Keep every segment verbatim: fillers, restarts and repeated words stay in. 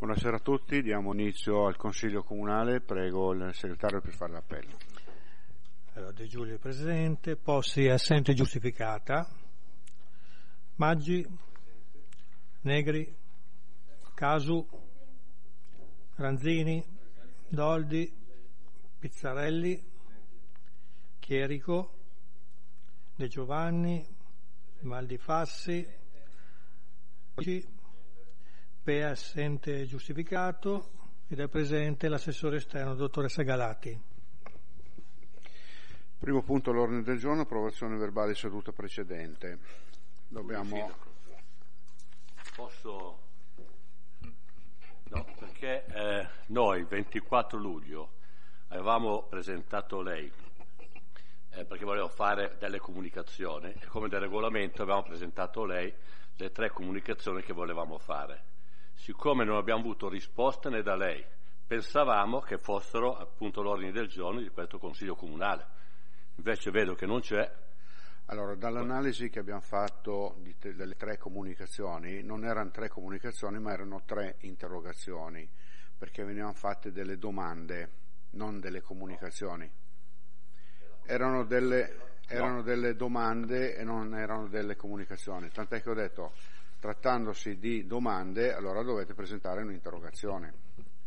Buonasera a tutti, diamo inizio al Consiglio Comunale, prego il segretario per fare l'appello. Allora, De Giulio è presente, Possi è assente giustificata, Maggi, Negri, Casu, Ranzini, Doldi, Pizzarelli, Chierico, De Giovanni, Maldifassi, Pea assente giustificato ed è presente l'assessore esterno, dottoressa Galati. Primo punto all'ordine del giorno, approvazione verbale di seduta precedente. Dobbiamo... Posso... No, perché eh, noi il ventiquattro luglio avevamo presentato lei eh, perché volevo fare delle comunicazioni e come del regolamento avevamo presentato lei le tre comunicazioni che volevamo fare. Siccome non abbiamo avuto risposta né da lei, pensavamo che fossero appunto l'ordine del giorno di questo Consiglio Comunale. Invece vedo che non c'è. Allora, dall'analisi che abbiamo fatto di te, delle tre comunicazioni, non erano tre comunicazioni ma erano tre interrogazioni, perché venivano fatte delle domande, non delle comunicazioni. Erano delle, erano delle domande e non erano delle comunicazioni, tant'è che ho detto, trattandosi di domande, allora dovete presentare un'interrogazione.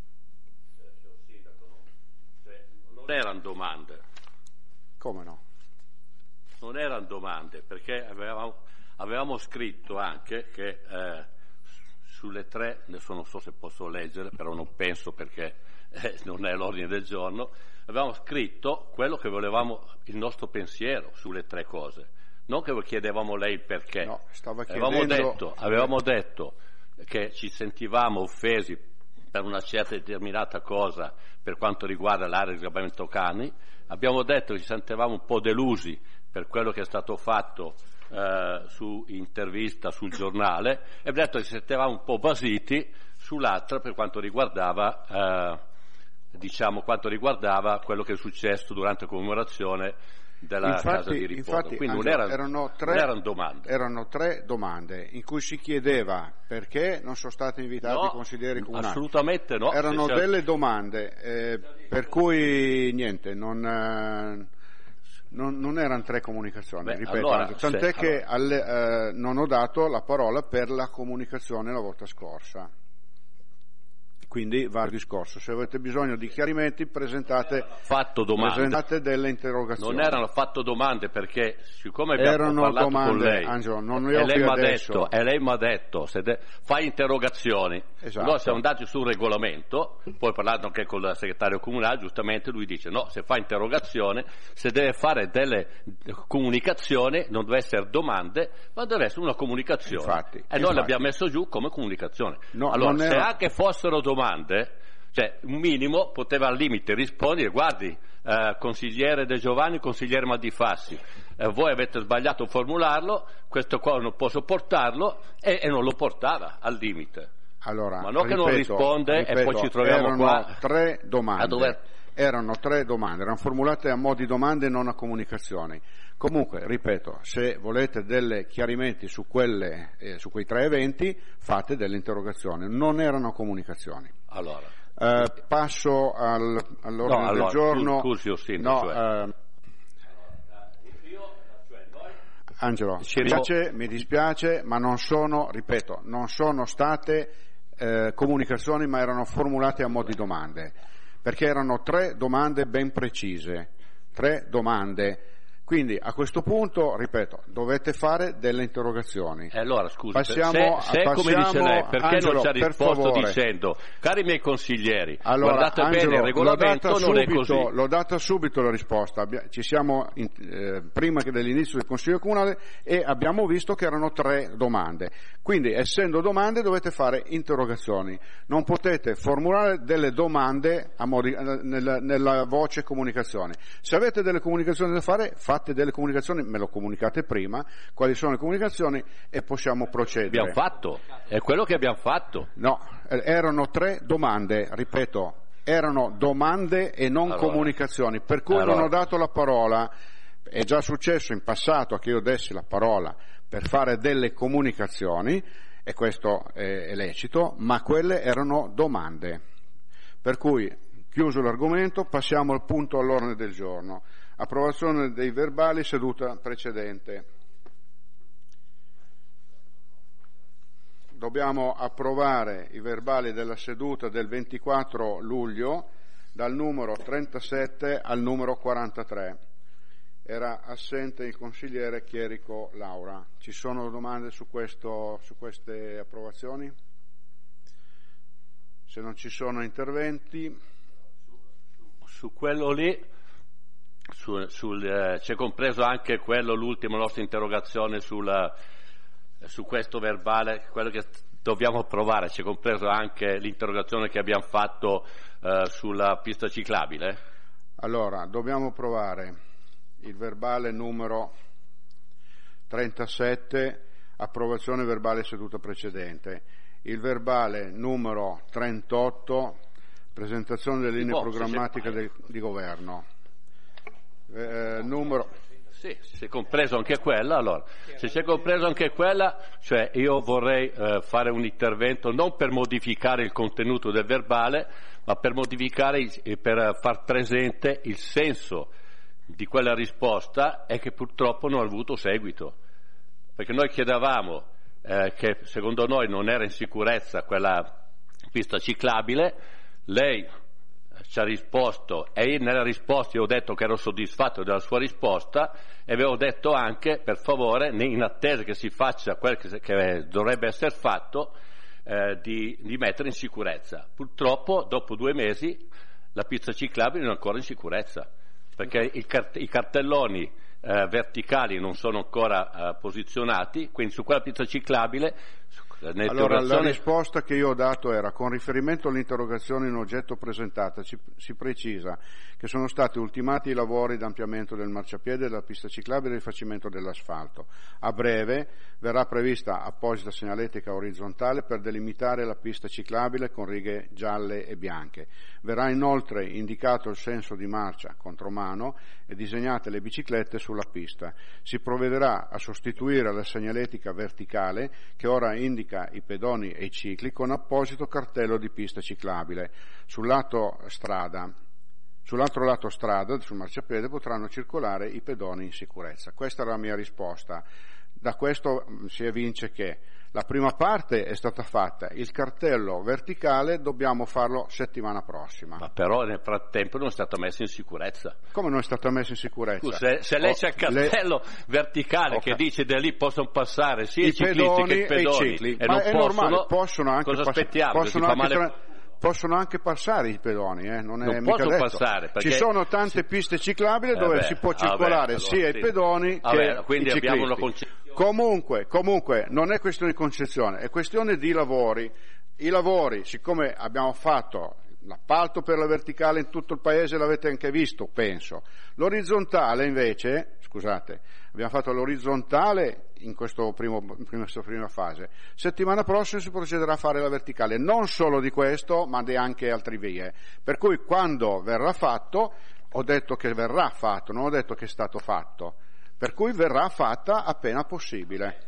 Non erano domande. Come no? Non erano domande, perché avevamo, avevamo scritto anche che eh, sulle tre, adesso non so se posso leggere, però non penso perché eh, non è l'ordine del giorno, avevamo scritto quello che volevamo, il nostro pensiero sulle tre cose. Non che chiedevamo lei il perché, no, stava chiedendo... avevamo, detto, avevamo detto che ci sentivamo offesi per una certa determinata cosa per quanto riguarda l'area di sgabbiamento cani, abbiamo detto che ci sentivamo un po' delusi per quello che è stato fatto eh, su intervista sul giornale e abbiamo detto che ci sentivamo un po' basiti sull'altra per quanto riguardava eh, diciamo quanto riguardava quello che è successo durante la commemorazione della infatti, casa di riposo. Infatti, quindi Angelo, non, erano, erano, tre, non erano domande erano tre domande in cui si chiedeva perché non sono stati invitati no, i consiglieri comunali. Assolutamente no. Erano se delle domande eh, per cui niente non, eh, non, non erano tre comunicazioni. Beh, ripeto, allora, tant'è se, che allora. alle, eh, non ho dato la parola per la comunicazione la volta scorsa. Quindi va al discorso, se avete bisogno di chiarimenti presentate, fatto presentate delle interrogazioni. Non erano affatto domande perché siccome abbiamo erano parlato domande, con lei Angelo, non e lei mi ha adesso. detto, e lei mi ha detto se de- fai interrogazioni, esatto. Noi siamo andati sul regolamento, poi parlando anche con il segretario comunale, giustamente lui dice no, se fa interrogazione, se deve fare delle comunicazioni non deve essere domande ma deve essere una comunicazione infatti, e infatti. noi l'abbiamo messo giù come comunicazione. No, allora se era... anche fossero domande, cioè un minimo poteva al limite rispondere, guardi eh, consigliere De Giovanni, consigliere Maldifassi, eh, voi avete sbagliato a formularlo, questo qua non può sopportarlo e, e non lo portava al limite. Allora, ma non ripeto, che non risponde ripeto, e poi ci troviamo erano qua tre domande. A dover... Erano tre domande, erano formulate a mo' di domande e non a comunicazioni. Comunque, ripeto, se volete delle chiarimenti su quelle, eh, su quei tre eventi, fate delle interrogazioni, non erano comunicazioni. Allora, eh, passo al, all'ordine no, allora, del giorno. Scusi, Ossino, no, cioè. eh, Angelo, mi dispiace, mi dispiace, ma non sono, ripeto, non sono state eh, comunicazioni, ma erano formulate a mo' di domande. Perché erano tre domande ben precise, tre domande. Quindi a questo punto, ripeto, dovete fare delle interrogazioni. E allora scusi, passiamo, se, se passiamo, come dice lei, perché Angelo, non ci ha risposto per dicendo, cari miei consiglieri, allora, guardate Angelo, bene il regolamento, non subito, è così. L'ho data subito la risposta, ci siamo in, eh, prima che dell'inizio del Consiglio Comunale e abbiamo visto che erano tre domande. Quindi essendo domande dovete fare interrogazioni, non potete formulare delle domande a modi, nella, nella voce comunicazione. Se avete delle comunicazioni da fare, fate Fate delle comunicazioni, me lo comunicate prima, quali sono le comunicazioni e possiamo procedere. Abbiamo fatto, è quello che abbiamo fatto. No, erano tre domande, ripeto, erano domande e non allora, comunicazioni, per cui allora. non ho dato la parola. È già successo in passato che io dessi la parola per fare delle comunicazioni e questo è, è lecito, ma quelle erano domande. Per cui, chiuso l'argomento, passiamo al punto all'ordine del giorno. Approvazione dei verbali seduta precedente. Dobbiamo approvare i verbali della seduta del ventiquattro luglio dal numero trentasette al numero quarantatré. Era assente il consigliere Chierico Laura. Ci sono domande su, questo, su queste approvazioni? Se non ci sono interventi. Su, su quello lì, su, sul, eh, c'è compreso anche quello, l'ultima nostra interrogazione sul, su questo verbale, quello che dobbiamo approvare, c'è compreso anche l'interrogazione che abbiamo fatto eh, sulla pista ciclabile? Allora, dobbiamo approvare il verbale numero trentasette, approvazione verbale seduta precedente, il verbale numero trentotto, presentazione delle linee programmatiche del, di governo, eh, numero... Sì, se è compreso anche quella, allora, se c'è compreso anche quella, cioè io vorrei eh, fare un intervento non per modificare il contenuto del verbale, ma per modificare, il, per far presente il senso di quella risposta e che purtroppo non ha avuto seguito. Perché noi chiedevamo eh, che secondo noi non era in sicurezza quella pista ciclabile, lei ci ha risposto e nella risposta io ho detto che ero soddisfatto della sua risposta e avevo detto anche, per favore, in attesa che si faccia quel che, che dovrebbe essere fatto, eh, di, di mettere in sicurezza. Purtroppo dopo due mesi la pista ciclabile non è ancora in sicurezza, perché il cart- i cartelloni eh, verticali non sono ancora eh, posizionati, quindi su quella pista ciclabile. Allora, la risposta che io ho dato era: con riferimento all'interrogazione in oggetto presentata ci, si precisa che sono stati ultimati i lavori d'ampliamento del marciapiede, della pista ciclabile e il rifacimento dell'asfalto. A breve verrà prevista apposita segnaletica orizzontale per delimitare la pista ciclabile con righe gialle e bianche. Verrà inoltre indicato il senso di marcia contromano e disegnate le biciclette sulla pista. Si provvederà a sostituire la segnaletica verticale che ora indica i pedoni e i cicli con apposito cartello di pista ciclabile. Sul lato strada, sull'altro lato strada, sul marciapiede, potranno circolare i pedoni in sicurezza. Questa era la mia risposta. Da questo si evince che la prima parte è stata fatta, il cartello verticale dobbiamo farlo settimana prossima. Ma però nel frattempo non è stato messo in sicurezza. Come non è stato messo in sicurezza? Scusa, se, se lei oh, c'è il cartello le... verticale okay. che dice da lì possono passare sia i, i ciclisti che i pedoni e, i cicli. e Ma non è possono, normale, possono anche cosa pass- aspettiamo? Possono anche, male... tra... possono anche passare i pedoni, eh? non è non mica possono detto. Passare ci sono tante sì. piste ciclabili eh dove beh, si può circolare ah beh, allora, sia sì. i pedoni ah che beh, quindi i ciclisti. Abbiamo una concezione. Comunque, comunque, non è questione di concezione, è questione di lavori. I lavori, siccome abbiamo fatto l'appalto per la verticale in tutto il paese, l'avete anche visto, penso. L'orizzontale invece, scusate, abbiamo fatto l'orizzontale in questo primo, in questa prima fase. Settimana prossima si procederà a fare la verticale, non solo di questo, ma di anche altre vie. Per cui quando verrà fatto, ho detto che verrà fatto, non ho detto che è stato fatto. Per cui verrà fatta appena possibile.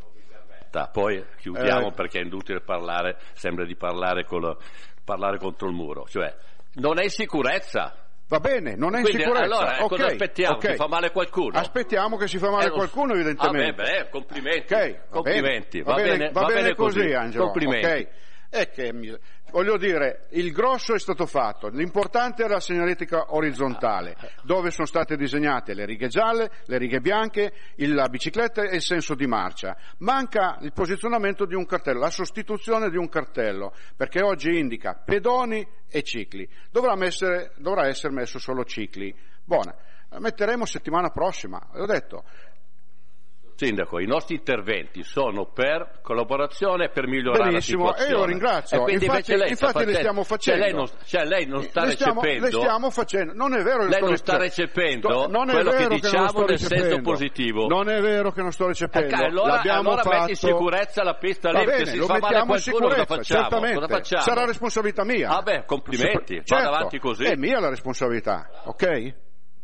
Poi chiudiamo eh, perché è inutile parlare, sembra di parlare, con, parlare contro il muro. Cioè, non è in sicurezza. Va bene, non è in Quindi, sicurezza. Allora, okay, cosa aspettiamo? Okay. Si fa male qualcuno? Aspettiamo che si fa male eh, qualcuno, evidentemente. Ah, beh, beh, complimenti. Okay, va complimenti. Bene, va, va, bene, va, va bene, bene così, così Angelo. Complimenti. Okay. È che, voglio dire, il grosso è stato fatto, l'importante era la segnaletica orizzontale, dove sono state disegnate le righe gialle, le righe bianche, il, la bicicletta e il senso di marcia. Manca il posizionamento di un cartello, la sostituzione di un cartello, perché oggi indica pedoni e cicli. Dovrà, essere, dovrà essere messo solo cicli. Buona, la metteremo settimana prossima, l'ho detto. Sindaco, i nostri interventi sono per collaborazione e per migliorare Benissimo, la situazione. E io ringrazio, e infatti, lei infatti le stiamo facendo. Cioè lei non, cioè lei non sta le stiamo, recependo. Le stiamo facendo, non è vero che lei sto non sta recependo sto, non è quello vero che diciamo che nel senso positivo. Non è vero che non sto recependo. Eh, allora allora fatto... metti in sicurezza la pista lì, che si lo fa male a qualcuno, cosa facciamo? Certamente. cosa facciamo? Sarà responsabilità mia. Ah beh, complimenti, certo, vada avanti così. È mia la responsabilità, ok?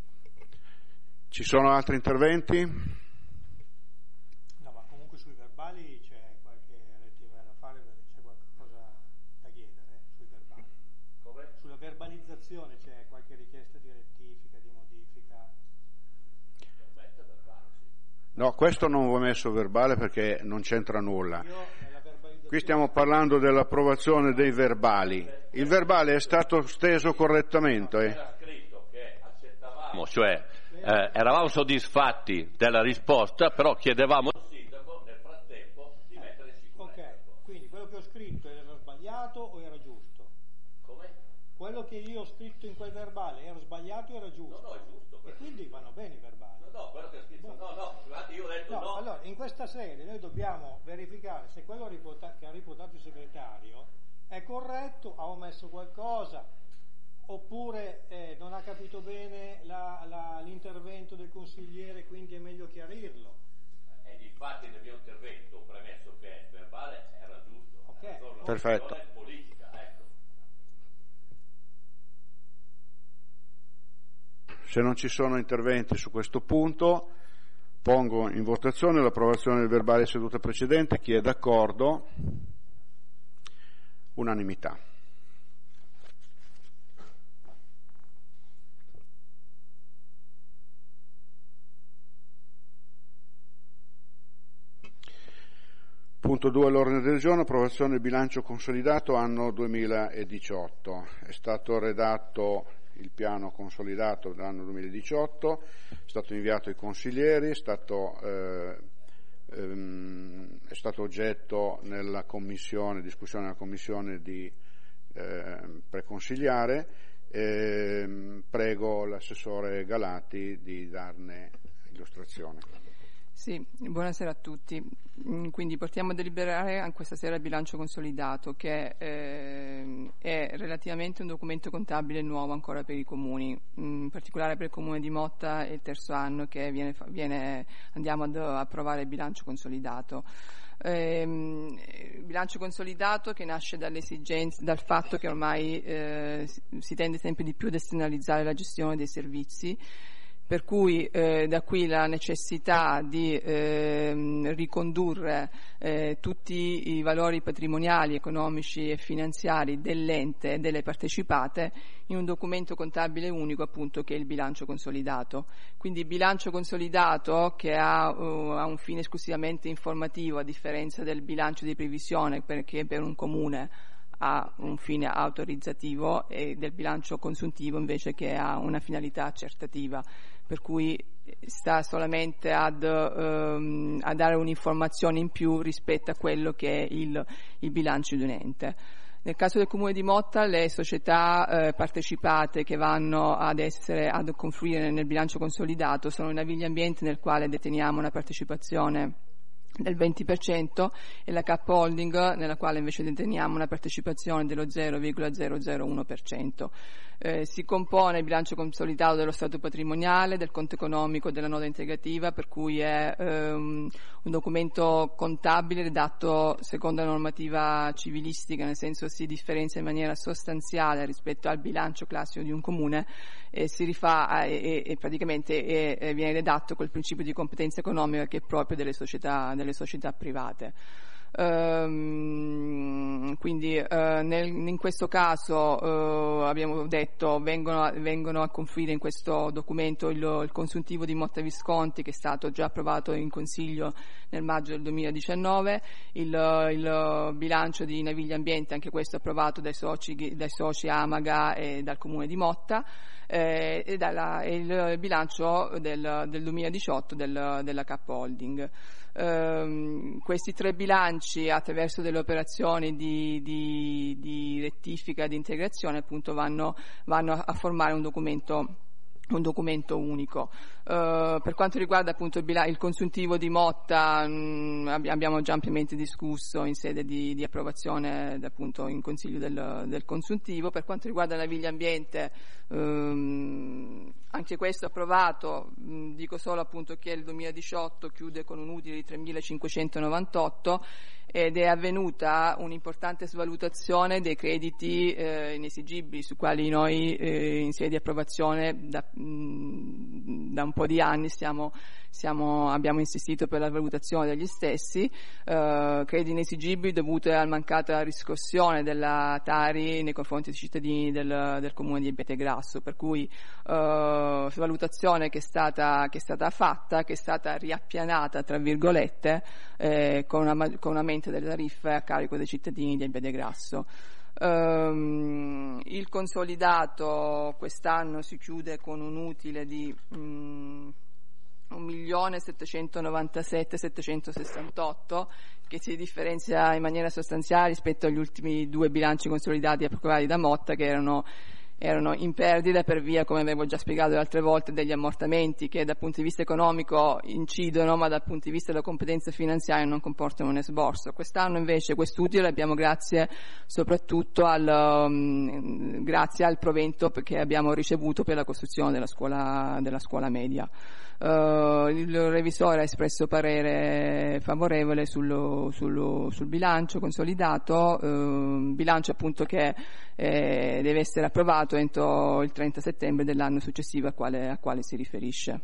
Ci sono altri interventi? No, questo non va messo verbale perché non c'entra nulla. Qui stiamo parlando dell'approvazione dei verbali. Il verbale è stato steso correttamente? Era scritto che accettavamo, cioè eh, eravamo soddisfatti della risposta, però chiedevamo al sindaco nel frattempo di mettere in sicurezza. Ok, quindi quello che ho scritto era sbagliato o era giusto? Come? Quello che io ho scritto in quel verbale era sbagliato o era giusto? No, no, è giusto. E quindi vanno bene i verbali. No, no, quello che ho scritto, no, no, guarda, io ho detto no. No, allora in questa sede noi dobbiamo verificare se quello riporta- che ha riportato il segretario è corretto, ha omesso qualcosa, oppure eh, non ha capito bene la, la, l'intervento del consigliere, quindi è meglio chiarirlo. E infatti nel mio intervento ho premesso che il verbale era giusto. Ok. Non Perfetto. è politica, ecco. Se non ci sono interventi su questo punto, pongo in votazione l'approvazione del verbale seduta precedente. Chi è d'accordo? Unanimità. Punto due all'ordine del giorno, approvazione del bilancio consolidato anno duemiladiciotto. È stato redatto il piano consolidato dell'anno duemiladiciotto, è stato inviato ai consiglieri, è stato, eh, ehm, è stato oggetto nella commissione, discussione nella commissione di eh, preconsigliare. Eh, prego l'assessore Galati di darne illustrazione. Sì, buonasera a tutti. Quindi portiamo a deliberare questa sera il bilancio consolidato, che eh, è relativamente un documento contabile nuovo ancora per i comuni, in particolare per il comune di Motta è il terzo anno che viene, viene, andiamo ad approvare il bilancio consolidato. Eh, il bilancio consolidato che nasce dall'esigenza, dal fatto che ormai eh, si tende sempre di più ad esternalizzare la gestione dei servizi, per cui eh, da qui la necessità di eh, ricondurre eh, tutti i valori patrimoniali, economici e finanziari dell'ente e delle partecipate in un documento contabile unico, appunto, che è il bilancio consolidato. Quindi il bilancio consolidato, che ha, uh, ha un fine esclusivamente informativo, a differenza del bilancio di previsione, perché per un comune ha un fine autorizzativo, e del bilancio consuntivo invece che ha una finalità accertativa, per cui sta solamente ad, ehm, a dare un'informazione in più rispetto a quello che è il, il bilancio di un ente. Nel caso del Comune di Motta, le società eh, partecipate che vanno ad essere ad confluire nel bilancio consolidato sono il Navigli Ambiente, nel quale deteniamo una partecipazione del venti per cento, e la Cap Holding, nella quale invece deteniamo una partecipazione dello zero virgola zero zero uno per cento. Eh, si compone il bilancio consolidato dello stato patrimoniale, del conto economico, della nota integrativa, per cui è ehm, un documento contabile redatto secondo la normativa civilistica, nel senso si differenzia in maniera sostanziale rispetto al bilancio classico di un comune, e si rifà a, e, e praticamente è, è, viene redatto col principio di competenza economica che è proprio delle società, delle società private. Uh, quindi uh, nel, in questo caso uh, abbiamo detto vengono, vengono a confluire in questo documento il, il consuntivo di Motta Visconti, che è stato già approvato in Consiglio nel maggio del duemiladiciannove, il, il bilancio di Navigli Ambiente, anche questo approvato dai soci, dai soci Amaga e dal Comune di Motta, eh, e, dalla, e il bilancio del, del duemiladiciotto del, della Cap Holding. Uh, questi tre bilanci, attraverso delle operazioni di, di, di rettifica e di integrazione, appunto vanno, vanno a formare un documento un documento unico. Uh, per quanto riguarda appunto il, bila- il consuntivo di Motta, mh, abbiamo già ampiamente discusso in sede di, di approvazione appunto in Consiglio del, del consuntivo. Per quanto riguarda la Navigli Ambiente, um, anche questo approvato, mh, dico solo appunto che il duemiladiciotto chiude con un utile di tremilacinquecentonovantotto, ed è avvenuta un'importante svalutazione dei crediti eh, inesigibili su quali noi eh, in sede di approvazione da, mh, da un po' di anni stiamo, siamo, abbiamo insistito per la valutazione degli stessi, eh, crediti inesigibili dovuti alla mancata riscossione della Tari nei confronti dei cittadini del, del comune di Abbiategrasso, per cui eh, valutazione che è stata, che è stata fatta, che è stata riappianata tra virgolette eh, con, una, con un aumento delle tariffe a carico dei cittadini di Abbiategrasso. Um, il consolidato quest'anno si chiude con un utile di um, un milione settecentonovantasette settecentosessantotto, che si differenzia in maniera sostanziale rispetto agli ultimi due bilanci consolidati approvati da Motta, che erano erano in perdita per via, come avevo già spiegato le altre volte, degli ammortamenti che dal punto di vista economico incidono, ma dal punto di vista della competenza finanziaria non comportano un esborso. Quest'anno invece quest'utile l'abbiamo grazie soprattutto al, um, grazie al provento che abbiamo ricevuto per la costruzione della scuola, della scuola media. Uh, il revisore ha espresso parere favorevole sullo, sullo, sul bilancio consolidato, uh, bilancio appunto che eh, deve essere approvato entro il trenta settembre dell'anno successivo a quale, a quale si riferisce.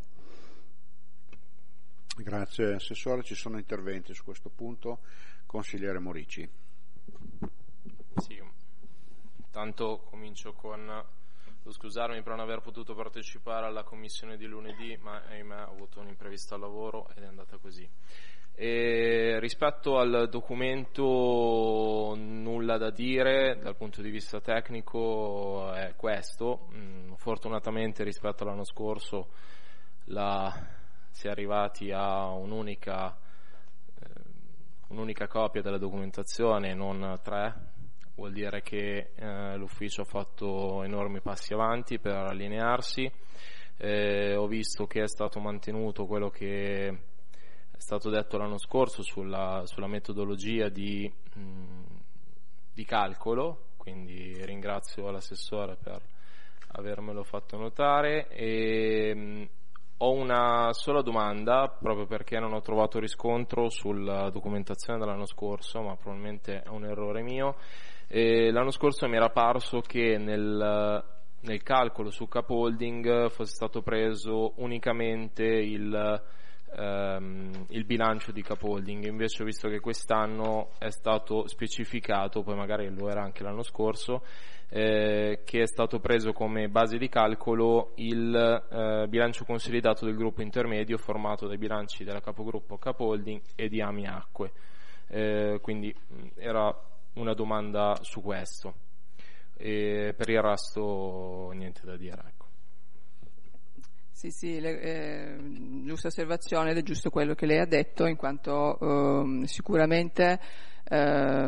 Grazie Assessore, ci sono interventi su questo punto. Consigliere Morici. Sì, tanto comincio con scusarmi per non aver potuto partecipare alla commissione di lunedì, ma ahimè ho avuto un imprevisto al lavoro ed è andata così. E rispetto al documento nulla da dire dal punto di vista tecnico, è questo. Fortunatamente rispetto all'anno scorso la, si è arrivati a un'unica, eh, un'unica copia della documentazione, non tre. Vuol dire che eh, l'ufficio ha fatto enormi passi avanti per allinearsi. Eh, ho visto che è stato mantenuto quello che è stato detto l'anno scorso sulla, sulla metodologia di, mh, di calcolo, quindi ringrazio l'assessore per avermelo fatto notare. E, mh, ho una sola domanda, proprio perché non ho trovato riscontro sulla documentazione dell'anno scorso, ma probabilmente è un errore mio. E l'anno scorso mi era parso che nel, nel calcolo su Capoholding fosse stato preso unicamente il, ehm, il bilancio di Capoholding, invece ho visto che quest'anno è stato specificato, poi magari lo era anche l'anno scorso, eh, che è stato preso come base di calcolo il eh, bilancio consolidato del gruppo intermedio formato dai bilanci della capogruppo Capoholding e di Ami Acque. Eh, quindi era una domanda su questo, e per il resto niente da dire, ecco. Sì, sì, le, eh, giusta osservazione ed è giusto quello che lei ha detto, in quanto eh, sicuramente eh,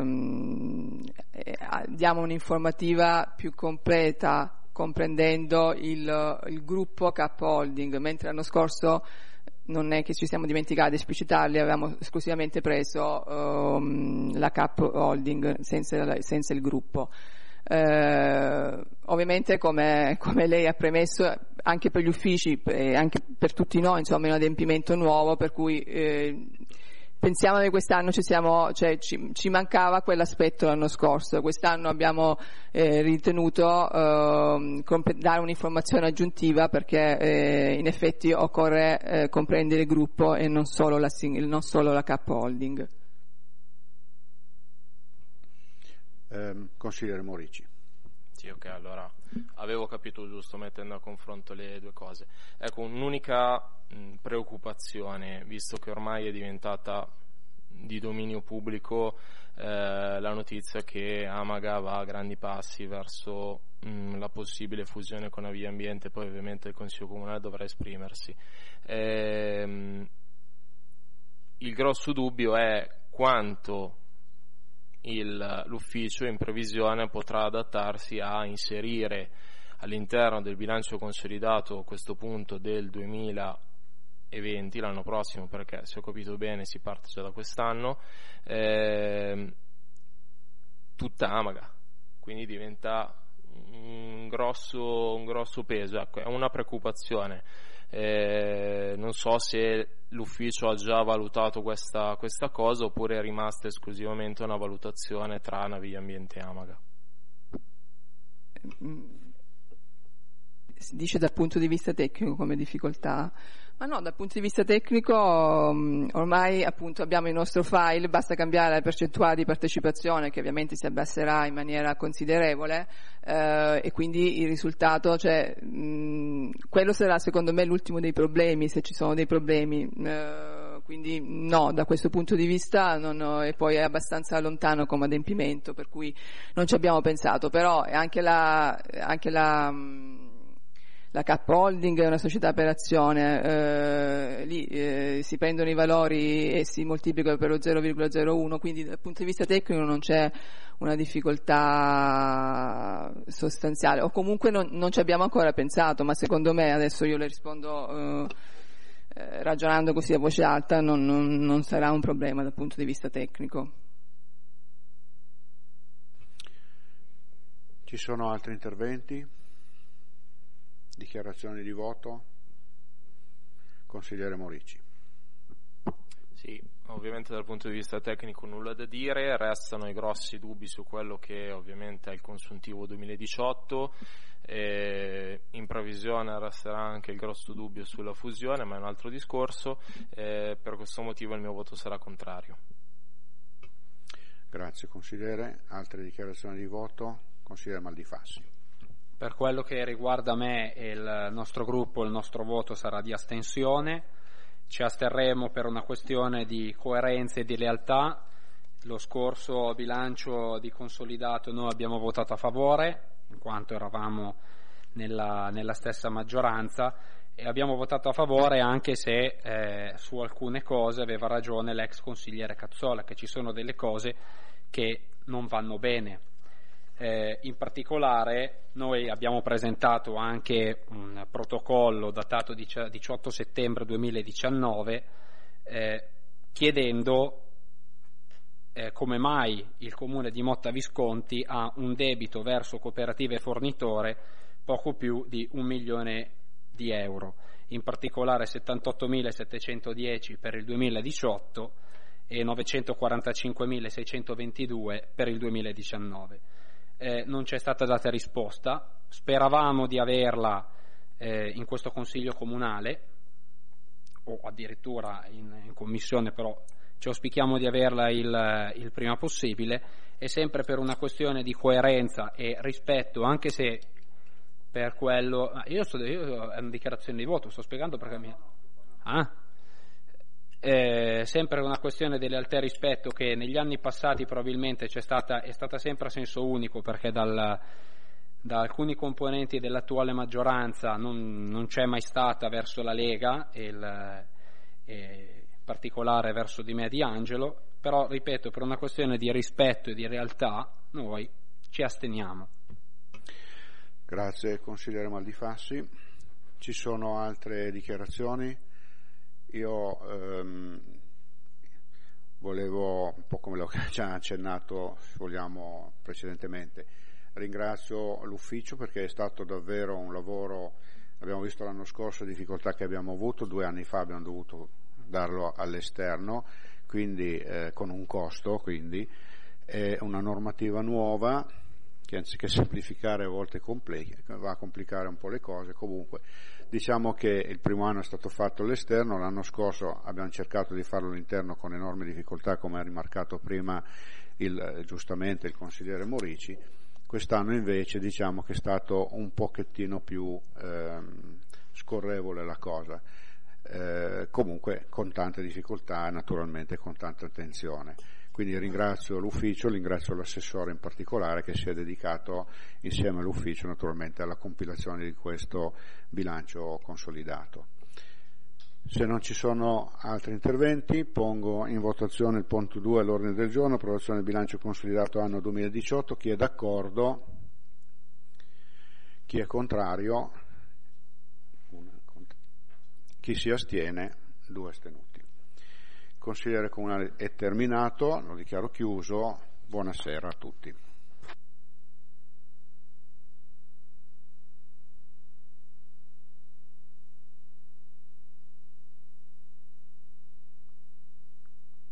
diamo un'informativa più completa comprendendo il, il gruppo Capoholding, mentre l'anno scorso non è che ci siamo dimenticati di esplicitarli, avevamo esclusivamente preso um, la Capoholding senza, senza il gruppo. Eh, ovviamente come, come lei ha premesso, anche per gli uffici e anche per tutti noi, insomma, è un adempimento nuovo, per cui eh, pensiamo che quest'anno ci siamo, cioè ci, ci mancava quell'aspetto l'anno scorso. Quest'anno abbiamo eh, ritenuto eh, comp- dare un'informazione aggiuntiva, perché eh, in effetti occorre eh, comprendere il gruppo e non solo la, sing- non solo la Capoholding. Eh, consigliere Morici. Sì, ok, allora avevo capito giusto mettendo a confronto le due cose. Ecco, un'unica mh, preoccupazione, visto che ormai è diventata di dominio pubblico eh, la notizia che Amaga va a grandi passi verso mh, la possibile fusione con Avia Ambiente, poi ovviamente il Consiglio Comunale dovrà esprimersi. Ehm, il grosso dubbio è quanto Il, l'ufficio in previsione potrà adattarsi a inserire all'interno del bilancio consolidato a questo punto del duemilaventi, l'anno prossimo, perché se ho capito bene si parte già da quest'anno, eh, tutta Amaga, quindi diventa un grosso, un grosso peso. Ecco, è una preoccupazione. Eh, non so se l'ufficio ha già valutato questa, questa cosa oppure è rimasta esclusivamente una valutazione tra Naviglio Ambiente e Amaga. Si dice dal punto di vista tecnico come difficoltà, ma no, dal punto di vista tecnico ormai appunto abbiamo il nostro file, basta cambiare la percentuale di partecipazione che ovviamente si abbasserà in maniera considerevole eh, e quindi il risultato, cioè mh, quello sarà secondo me l'ultimo dei problemi, se ci sono dei problemi, eh, quindi no, da questo punto di vista non, e poi è abbastanza lontano come adempimento, per cui non ci abbiamo pensato, però anche la, anche la mh, la Cap Holding è una società per azione, eh, lì eh, si prendono i valori e si moltiplicano per lo zero virgola zero uno, quindi dal punto di vista tecnico non c'è una difficoltà sostanziale, o comunque non, non ci abbiamo ancora pensato, ma secondo me, adesso io le rispondo eh, eh, ragionando così a voce alta, non, non, non sarà un problema dal punto di vista tecnico. Ci sono altri interventi? Dichiarazioni di voto? Consigliere Morici. Sì, ovviamente dal punto di vista tecnico nulla da dire, restano i grossi dubbi su quello che ovviamente è il consuntivo duemiladiciotto, e in previsione resterà anche il grosso dubbio sulla fusione, ma è un altro discorso, e per questo motivo il mio voto sarà contrario. Grazie consigliere. Altre dichiarazioni di voto? Consigliere Maldifassi. Per quello che riguarda me e il nostro gruppo, il nostro voto sarà di astensione. Ci asterremo per una questione di coerenza e di lealtà. Lo scorso bilancio di consolidato noi abbiamo votato a favore, in quanto eravamo nella, nella stessa maggioranza, e abbiamo votato a favore anche se eh, su alcune cose aveva ragione l'ex consigliere Cazzola, che ci sono delle cose che non vanno bene. Eh, in particolare noi abbiamo presentato anche un protocollo datato diciotto settembre duemiladiciannove eh, chiedendo eh, come mai il comune di Motta Visconti ha un debito verso cooperative fornitore poco più di un milione di euro, in particolare settantottomilasettecentodieci per il duemiladiciotto e novecentoquarantacinquemilaseicentoventidue per il duemiladiciannove. Eh, non c'è stata data risposta, speravamo di averla eh, in questo consiglio comunale o addirittura in, in commissione, però ci auspichiamo di averla il, il prima possibile, e sempre per una questione di coerenza e rispetto, anche se per quello io sto io è una dichiarazione di voto, sto spiegando perché mi ah Eh, sempre una questione di lealtà e rispetto, che negli anni passati probabilmente c'è stata, è stata sempre a senso unico, perché dal, da alcuni componenti dell'attuale maggioranza non, non c'è mai stata verso la Lega, e, il, e in particolare verso di me Di Angelo, però ripeto, per una questione di rispetto e di realtà noi ci asteniamo. Grazie consigliere Maldifassi. Ci sono altre dichiarazioni? Io ehm, volevo, un po' come l'ho già accennato, se vogliamo, precedentemente, ringrazio l'ufficio perché è stato davvero un lavoro, abbiamo visto l'anno scorso le difficoltà che abbiamo avuto, due anni fa abbiamo dovuto darlo all'esterno, quindi eh, con un costo, quindi è una normativa nuova che anziché semplificare a volte complica, va a complicare un po' le cose. Comunque diciamo che il primo anno è stato fatto all'esterno, l'anno scorso abbiamo cercato di farlo all'interno con enormi difficoltà, come ha rimarcato prima il, giustamente il consigliere Morici. Quest'anno invece diciamo che è stato un pochettino più ehm, scorrevole la cosa, eh, comunque con tante difficoltà e naturalmente con tanta attenzione. Quindi ringrazio l'ufficio, ringrazio l'assessore in particolare che si è dedicato insieme all'ufficio naturalmente alla compilazione di questo bilancio consolidato. Se non ci sono altri interventi, pongo in votazione il punto due all'ordine del giorno, approvazione del bilancio consolidato anno duemiladiciotto. Chi è d'accordo? Chi è contrario? Chi si astiene? Due astenuti. Il consigliere comunale è terminato, lo dichiaro chiuso. Buonasera a tutti.